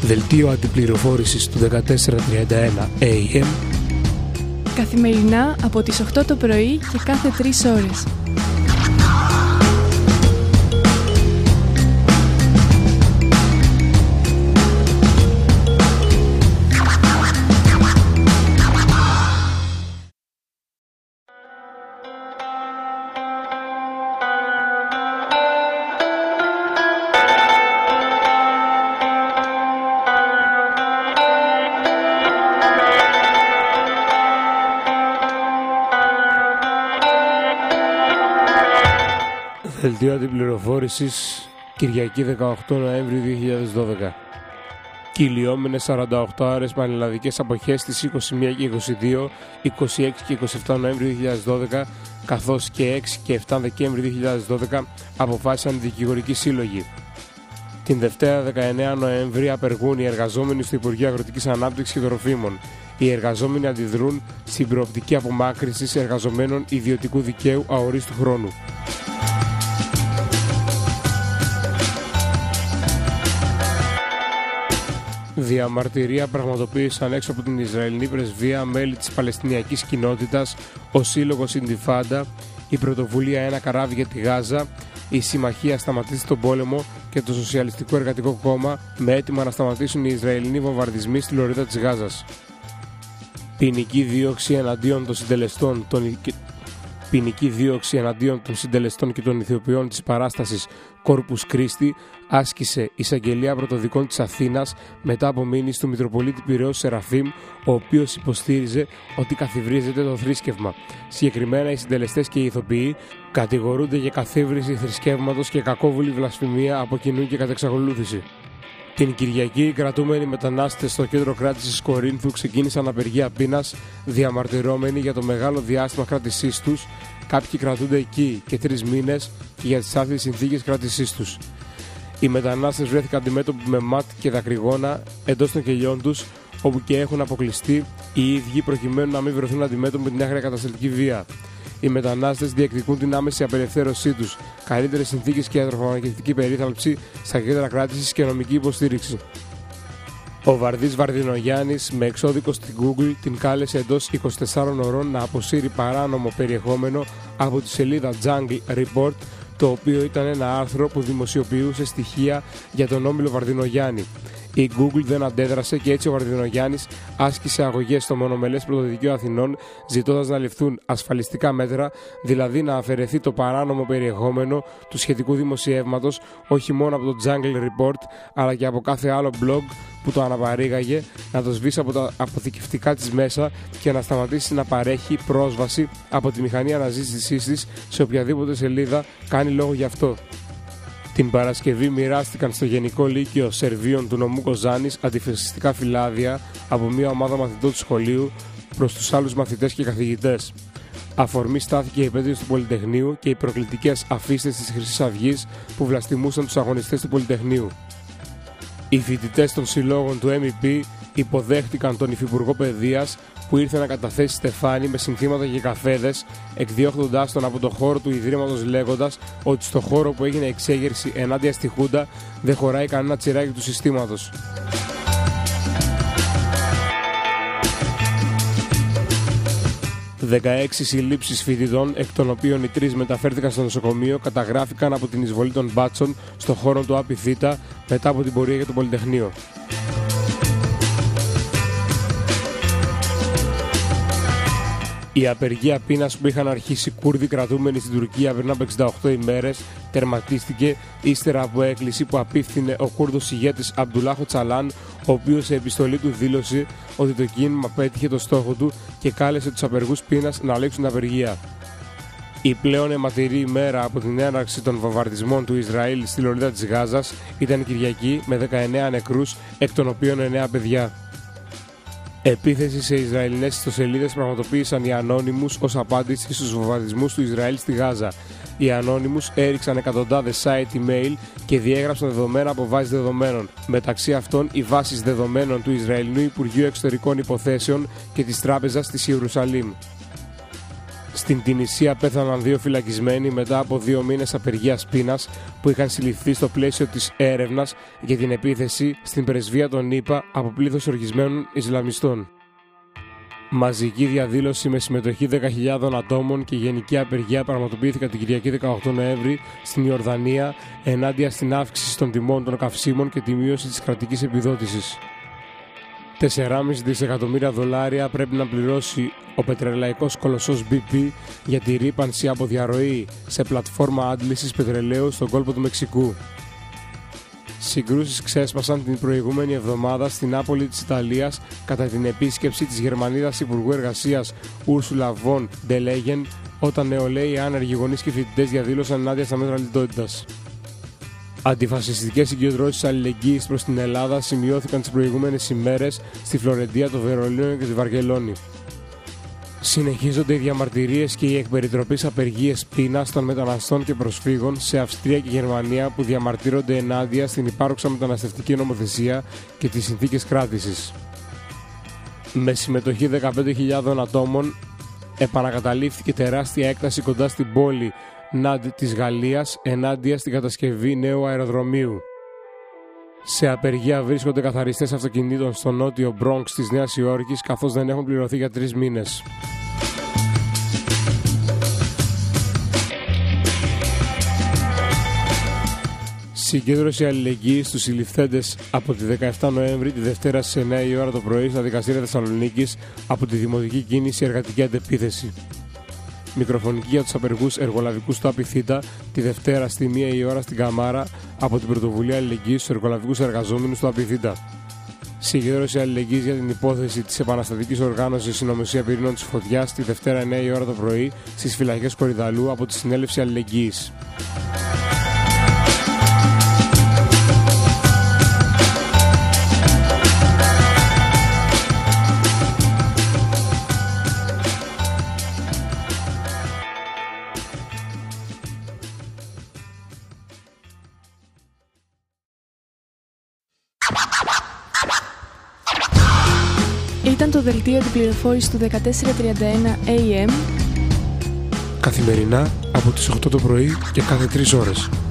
Δελτίο αντιπληροφόρησης του 1431 AM. Καθημερινά από τις 8 το πρωί και κάθε 3 ώρες. Δελτίο αντιπληροφόρησης, Κυριακή 18 Νοέμβρη 2012. Κυλιόμενες 48 ώρες πανελλαδικές αποχές στις 21 και 22, 26 και 27 Νοέμβρη 2012, καθώς και 6 και 7 Δεκέμβρη 2012 αποφάσισαν οι δικηγορικοί σύλλογοι. Την Δευτέρα 19 Νοέμβρη απεργούν οι εργαζόμενοι στο Υπουργείο Αγροτικής Ανάπτυξης και Τροφίμων. Οι εργαζόμενοι αντιδρούν στην προοπτική απομάκρυνσης εργαζομένων ιδιωτικού δικαίου αορίστου χρόνου. Διαμαρτυρία πραγματοποίησαν έξω από την Ισραηλινή πρεσβεία μέλη της Παλαιστινιακής κοινότητας, ο Σύλλογος Ιντιφάντα, η Πρωτοβουλία Ένα Καράβι για τη Γάζα, η Συμμαχία Σταματήστε τον Πόλεμο και το Σοσιαλιστικό Εργατικό Κόμμα, με έτοιμα να σταματήσουν οι Ισραηλινοί βομβαρδισμοί στη λωρίδα της Γάζας. Ποινική δίωξη εναντίον των συντελεστών και των ηθοποιών της παράστασης Κόρπους Κρίστη άσκησε η Εισαγγελία Πρωτοδικών της Αθήνας μετά από μήνυση του Μητροπολίτη Πειραιώς Σεραφείμ, ο οποίος υποστήριζε ότι καθιβρίζεται το θρήσκευμα. Συγκεκριμένα, οι συντελεστές και οι ηθοποιοί κατηγορούνται για καθίβριση θρησκεύματος και κακόβουλη βλασφημία από κοινού και κατ' εξακολούθηση. Την Κυριακή, οι κρατούμενοι μετανάστες στο κέντρο κράτησης Κορίνθου ξεκίνησαν απεργία πείνας, διαμαρτυρώμενοι για το μεγάλο διάστημα κράτησής τους. Κάποιοι κρατούνται εκεί και 3 μήνες και για τις άθλιες συνθήκες κράτησής τους. Οι μετανάστες βρέθηκαν αντιμέτωποι με ματ και δακρυγόνα εντός των κελιών τους, όπου και έχουν αποκλειστεί οι ίδιοι προκειμένου να μην βρεθούν αντιμέτωποι με την άγρια κατασταλτική βία. Οι μετανάστες διεκδικούν την άμεση απελευθέρωσή τους, καλύτερες συνθήκες και ιατροφαρμακευτική περίθαλψη στα κέντρα κράτησης και νομική υποστήριξη. Ο Βαρδής Βαρδινογιάννης, με εξώδικο στην Google, την κάλεσε εντός 24 ώρων να αποσύρει παράνομο περιεχόμενο από τη σελίδα Jungle Report, το οποίο ήταν ένα άρθρο που δημοσιοποιούσε στοιχεία για τον όμιλο Βαρδινογιάννη. Η Google δεν αντέδρασε και έτσι ο Βαρδινογιάννης άσκησε αγωγές στο Μονομελές Πρωτοδικείο Αθηνών, ζητώντας να ληφθούν ασφαλιστικά μέτρα, δηλαδή να αφαιρεθεί το παράνομο περιεχόμενο του σχετικού δημοσιεύματος, όχι μόνο από το Jungle Report, αλλά και από κάθε άλλο blog που το αναπαρήγαγε, να το σβήσει από τα αποθηκευτικά της μέσα και να σταματήσει να παρέχει πρόσβαση από τη μηχανή αναζήτησής της σε οποιαδήποτε σελίδα κάνει λόγο γι' αυτό. Την Παρασκευή μοιράστηκαν στο Γενικό Λύκειο Σερβίων του νομού Κοζάνης αντιφασιστικά φυλάδια από μια ομάδα μαθητών του σχολείου προς τους άλλους μαθητές και καθηγητές. Αφορμή στάθηκε η επέτειος του Πολυτεχνείου και οι προκλητικές αφίστες της Χρυσής Αυγής που βλαστημούσαν τους αγωνιστές του Πολυτεχνείου. Οι φοιτητές των συλλόγων του MEP υποδέχτηκαν τον Υφυπουργό Παιδείας που ήρθε να καταθέσει στεφάνι με συνθήματα και καφέδες, εκδιώχνοντάς τον από το χώρο του Ιδρύματος, λέγοντας ότι στο χώρο που έγινε εξέγερση ενάντια στη Χούντα δεν χωράει κανένα τσιράκι του συστήματος. «16 συλλήψεις φοιτητών, εκ των οποίων οι 3 μεταφέρθηκαν στο νοσοκομείο, καταγράφηκαν από την εισβολή των μπάτσων στο χώρο του ΑΠΙΘ μετά από την πορεία για το Πολυτεχνείο. Η απεργία πείνας που είχαν αρχίσει Κούρδοι κρατούμενοι στην Τουρκία πριν από 68 ημέρες τερματίστηκε ύστερα από έκκληση που απίφθινε ο Κούρδος ηγέτης Αμπτουλάχ Οτσαλάν, ο οποίος σε επιστολή του δήλωσε ότι το κίνημα πέτυχε το στόχο του και κάλεσε τους απεργούς πείνας να λήξουν την απεργία. Η πλέον αιματηρή ημέρα από την έναρξη των βομβαρδισμών του Ισραήλ στη λωρίδα της Γάζας ήταν Κυριακή με 19 νεκρούς, εκ των οποίων 9 παιδιά. Επίθεση σε Ισραηλινές ιστοσελίδες πραγματοποίησαν οι Anonymous ως απάντηση στους βομβαρδισμούς του Ισραήλ στη Γάζα. Οι Anonymous έριξαν εκατοντάδες site email και διέγραψαν δεδομένα από βάσεις δεδομένων. Μεταξύ αυτών, οι βάσεις δεδομένων του Ισραηλινού Υπουργείου Εξωτερικών Υποθέσεων και της Τράπεζας της Ιερουσαλήμ. Στην Τινησία πέθαναν 2 φυλακισμένοι μετά από 2 μήνες απεργίας πείνας που είχαν συλληφθεί στο πλαίσιο της έρευνας για την επίθεση στην πρεσβεία των ΗΠΑ από πλήθος οργισμένων Ισλαμιστών. Μαζική διαδήλωση με συμμετοχή 10.000 ατόμων και γενική απεργία πραγματοποιήθηκαν την Κυριακή 18 Νοέμβρη στην Ιορδανία ενάντια στην αύξηση των τιμών των καυσίμων και τη μείωση της κρατικής επιδότησης. $4,5 δισεκατομμύρια πρέπει να πληρώσει ο πετρελαϊκός κολοσσός BP για τη ρύπανση από διαρροή σε πλατφόρμα άντλησης πετρελαίου στον κόλπο του Μεξικού. Συγκρούσεις ξέσπασαν την προηγούμενη εβδομάδα στην Νάπολη της Ιταλίας κατά την επίσκεψη της Γερμανίδας Υπουργού Εργασίας Ursula von der Leyen, όταν νεολαίοι, άνεργοι γονείς και φοιτητές διαδήλωσαν ενάντια στα μέτρα λιτότητας. Αντιφασιστικές συγκεντρώσεις αλληλεγγύης προς την Ελλάδα σημειώθηκαν τις προηγούμενες ημέρες στη Φλωρεντία, το Βερολίνο και τη Βαρκελόνη. Συνεχίζονται οι διαμαρτυρίες και οι εκπεριτροπής απεργίες πείνας των μεταναστών και προσφύγων σε Αυστρία και Γερμανία που διαμαρτύρονται ενάντια στην υπάρχουσα μεταναστευτική νομοθεσία και τις συνθήκες κράτησης. Με συμμετοχή 15.000 ατόμων επανακαταλήφθηκε τεράστια έκταση κοντά στην πόλη Ναντ της Γαλλίας ενάντια στην κατασκευή νέου αεροδρομίου. Σε απεργία βρίσκονται καθαριστές αυτοκινήτων στο νότιο Μπρόγκς της Νέας Υόρκης, καθώς δεν έχουν πληρωθεί για 3 μήνες. Συγκέντρωση αλληλεγγύης στους συλληφθέντες από τη 17 Νοέμβρη τη Δευτέρα στις 9 η ώρα το πρωί στα δικαστήρια Θεσσαλονίκης από τη Δημοτική Κίνηση Εργατική Αντεπίθεση. Μικροφωνική για τους απεργούς εργολαβικούς του ΑΠΙΘΙΤΑ τη Δευτέρα στη 1 η ώρα στην Καμάρα από την Πρωτοβουλία Αλληλεγγύης στους εργολαβικούς εργαζόμενους του ΑΠΙΘΙΤΑ. Συγκέντρωση αλληλεγγύης για την υπόθεση της επαναστατικής οργάνωσης Συνωμοσία Πυρήνων της Φωτιάς τη Δευτέρα 9 η ώρα το πρωί στις φυλακές Κορυδαλού από τη Συνέλευση Αλληλεγγύης. Ήταν το δελτίο επιπληροφόρησης του 1431 AM καθημερινά από τις 8 το πρωί και κάθε 3 ώρες.